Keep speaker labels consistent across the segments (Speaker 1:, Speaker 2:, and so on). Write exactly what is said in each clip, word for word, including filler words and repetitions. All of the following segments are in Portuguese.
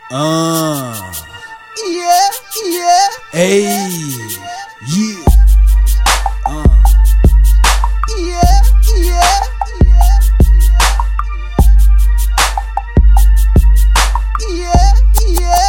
Speaker 1: Ah.
Speaker 2: Yeah, yeah.
Speaker 1: Hey. Yeah. Ah.
Speaker 2: Yeah, yeah. Yeah, yeah.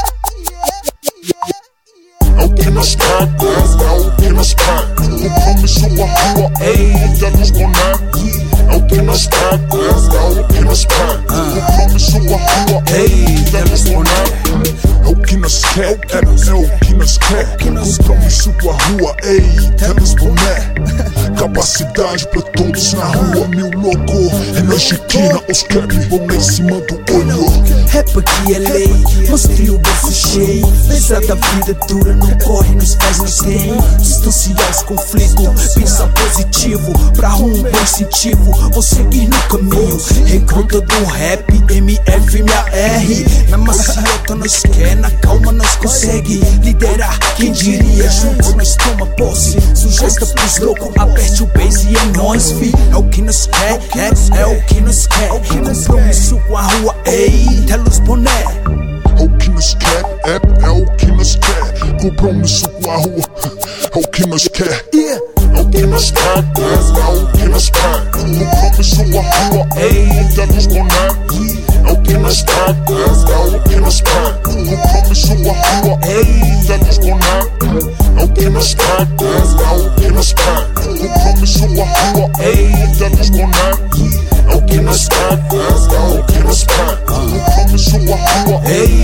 Speaker 3: É o que nós quer, é o que nós quer. Compromisso com a rua, ei, modelos boné. É o que nós quer, é o que nós quer. Compromisso com a rua, ei, modelos boné. É o que nós quer, é, é o que nós quer. Compromisso com a rua, ei, telas boné. Capacidade pra todos na rua, mil logo. É na chiquina, os cap, boné em cima do olho.
Speaker 1: Rap aqui é lei, mostrei o bolso cheio. Apesar da vida dura, não corre, nos faz, nos tem. Distanciar os conflitos, pensar positivo. Pra um bom incentivo, vou seguir no caminho. Recruta do rap, M F M A R. Na maciota nós quer, na calma nós consegue liderar, quem diria, juntos nós toma posse. Sugesta pros loucos, aperte o base e é nóis, fi. É o que nós quer, é, é o que nós quer. Compromisso com a rua, ei, telos boné.
Speaker 3: É o que nós quer, é, é o que nós quer. Compromisso com a rua, é o que nós quer.
Speaker 1: Yeah.
Speaker 3: É o que nós quer, é, é o que nós quer. Compromisso com a rua, ei, modelos boné. É o que nós quer, é, é o que nós quer. Compromisso com a rua, ei, modelos boné. É o que nós quer, é, é o que nós quer. Compromisso com a rua, ei, modelos boné. É o que nós quer, é, é o que nós quer. Compromisso com a rua,
Speaker 1: Ei.